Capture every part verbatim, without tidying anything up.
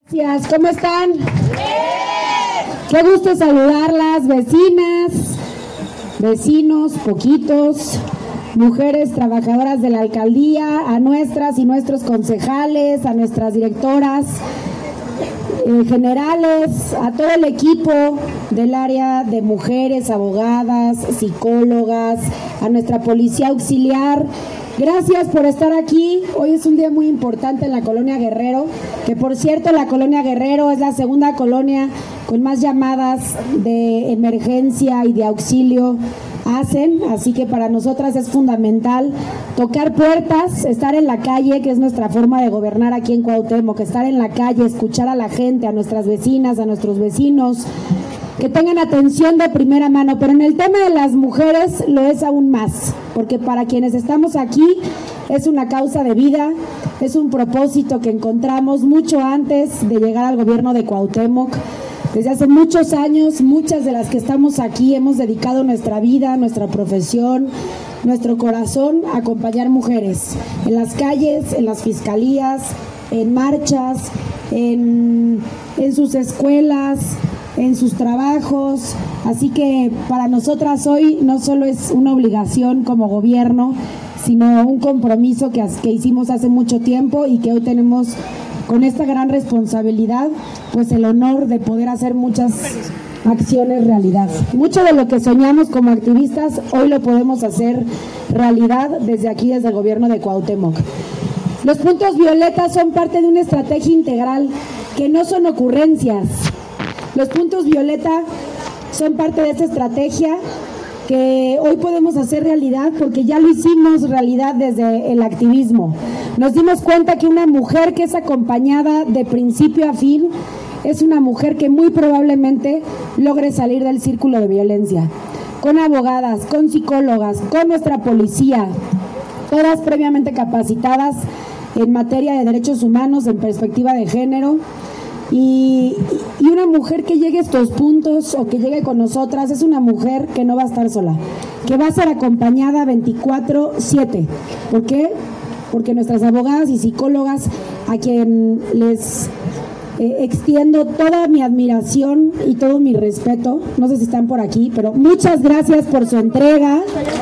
Gracias, ¿cómo están? ¡Bien! Qué gusto saludarlas, vecinas, vecinos, poquitos, mujeres trabajadoras de la alcaldía, a nuestras y nuestros concejales, a nuestras directoras eh, generales, a todo el equipo del área de mujeres, abogadas, psicólogas, a nuestra policía auxiliar. Gracias por estar aquí. Hoy es un día muy importante en la Colonia Guerrero, que por cierto la Colonia Guerrero es la segunda colonia con más llamadas de emergencia y de auxilio hacen, así que para nosotras es fundamental tocar puertas, estar en la calle, que es nuestra forma de gobernar aquí en Cuauhtémoc, estar en la calle, escuchar a la gente, a nuestras vecinas, a nuestros vecinos, que tengan atención de primera mano, pero en el tema de las mujeres lo es aún más, porque para quienes estamos aquí es una causa de vida, es un propósito que encontramos mucho antes de llegar al gobierno de Cuauhtémoc. Desde hace muchos años, muchas de las que estamos aquí hemos dedicado nuestra vida, nuestra profesión, nuestro corazón a acompañar mujeres en las calles, en las fiscalías, en marchas, en, en sus escuelas, en sus trabajos. Así que para nosotras hoy no solo es una obligación como gobierno, sino un compromiso que, que hicimos hace mucho tiempo y que hoy tenemos con esta gran responsabilidad, pues el honor de poder hacer muchas acciones realidad. Mucho de lo que soñamos como activistas hoy lo podemos hacer realidad desde aquí, desde el gobierno de Cuauhtémoc. Los puntos violetas son parte de una estrategia integral que no son ocurrencias. Los puntos violeta son parte de esta estrategia que hoy podemos hacer realidad porque ya lo hicimos realidad desde el activismo. Nos dimos cuenta que una mujer que es acompañada de principio a fin es una mujer que muy probablemente logre salir del círculo de violencia. Con abogadas, con psicólogas, con nuestra policía, todas previamente capacitadas en materia de derechos humanos, en perspectiva de género. Y, y una mujer que llegue a estos puntos o que llegue con nosotras es una mujer que no va a estar sola, que va a ser acompañada veinticuatro siete. ¿Por qué? Porque nuestras abogadas y psicólogas, a quien les eh, extiendo toda mi admiración y todo mi respeto, no sé si están por aquí, pero muchas gracias por su entrega.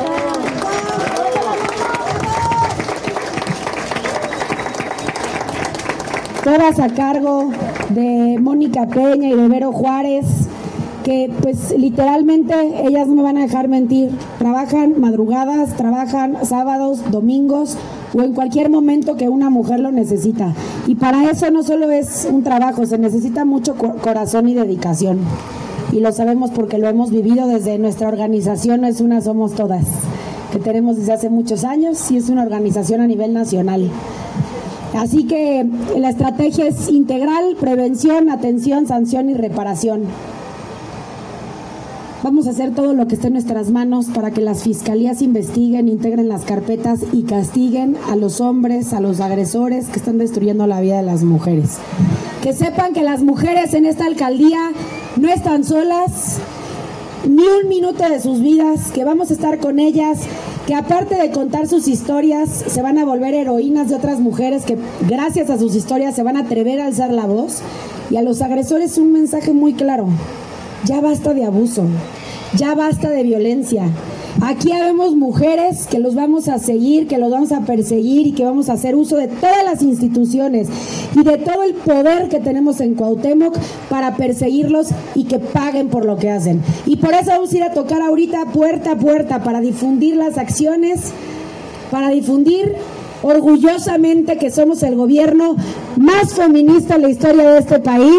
Todas a cargo de Mónica Peña y de Vero Juárez, que pues literalmente ellas no me van a dejar mentir, trabajan madrugadas, trabajan sábados, domingos o en cualquier momento que una mujer lo necesita. Y para eso no solo es un trabajo, se necesita mucho corazón y dedicación. Y lo sabemos porque lo hemos vivido desde nuestra organización, no es una, somos todas, que tenemos desde hace muchos años y es una organización a nivel nacional. Así que la estrategia es integral, prevención, atención, sanción y reparación. Vamos a hacer todo lo que esté en nuestras manos para que las fiscalías investiguen, integren las carpetas y castiguen a los hombres, a los agresores que están destruyendo la vida de las mujeres. Que sepan que las mujeres en esta alcaldía no están solas, ni un minuto de sus vidas, que vamos a estar con ellas, que aparte de contar sus historias, se van a volver heroínas de otras mujeres que gracias a sus historias se van a atrever a alzar la voz. Y a los agresores un mensaje muy claro: ya basta de abuso, ya basta de violencia. Aquí habemos mujeres que los vamos a seguir, que los vamos a perseguir y que vamos a hacer uso de todas las instituciones y de todo el poder que tenemos en Cuauhtémoc para perseguirlos y que paguen por lo que hacen. Y por eso vamos a ir a tocar ahorita puerta a puerta para difundir las acciones, para difundir orgullosamente que somos el gobierno más feminista en la historia de este país,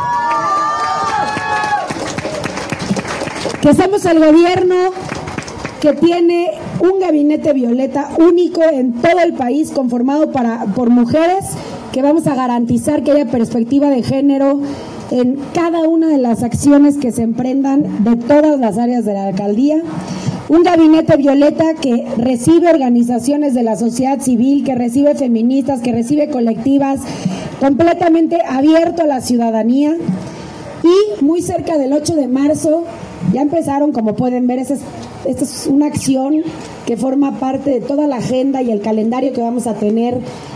que somos el gobierno que tiene un gabinete violeta único en todo el país, conformado para, por mujeres, que vamos a garantizar que haya perspectiva de género en cada una de las acciones que se emprendan de todas las áreas de la alcaldía. Un gabinete violeta que recibe organizaciones de la sociedad civil, que recibe feministas, que recibe colectivas, completamente abierto a la ciudadanía. Y muy cerca del ocho de marzo, ya empezaron, como pueden ver, esa es, esta es una acción que forma parte de toda la agenda y el calendario que vamos a tener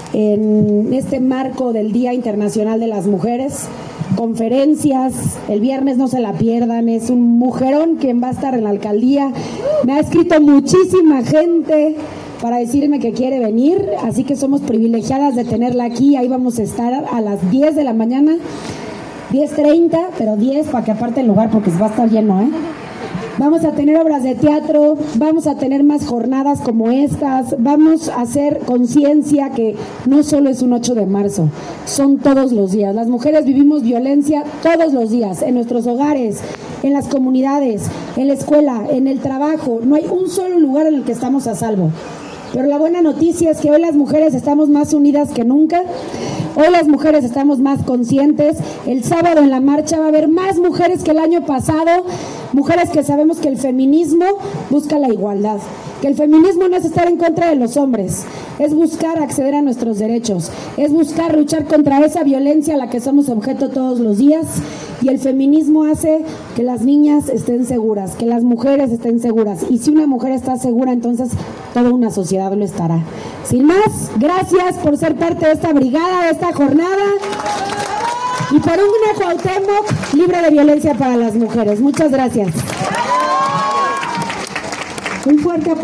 en este marco del Día Internacional de las Mujeres. Conferencias, el viernes no se la pierdan, es un mujerón quien va a estar en la alcaldía. Me ha escrito muchísima gente para decirme que quiere venir, así que somos privilegiadas de tenerla aquí. Ahí vamos a estar a las diez de la mañana, diez treinta, pero diez para que aparte el lugar porque va a estar lleno, ¿eh? Vamos a tener obras de teatro, vamos a tener más jornadas como estas, vamos a hacer conciencia que no solo es un ocho de marzo, son todos los días. Las mujeres vivimos violencia todos los días, en nuestros hogares, en las comunidades, en la escuela, en el trabajo. No hay un solo lugar en el que estamos a salvo. Pero la buena noticia es que hoy las mujeres estamos más unidas que nunca. Hoy las mujeres estamos más conscientes. El sábado en la marcha va a haber más mujeres que el año pasado. Mujeres que sabemos que el feminismo busca la igualdad. Que el feminismo no es estar en contra de los hombres. Es buscar acceder a nuestros derechos. Es buscar luchar contra esa violencia a la que somos objeto todos los días. Y el feminismo hace que las niñas estén seguras, que las mujeres estén seguras. Y si una mujer está segura, entonces toda una sociedad lo estará. Sin más, gracias por ser parte de esta brigada, de esta jornada. Y por un Cuauhtémoc libre de violencia para las mujeres. Muchas gracias. Un fuerte aplauso.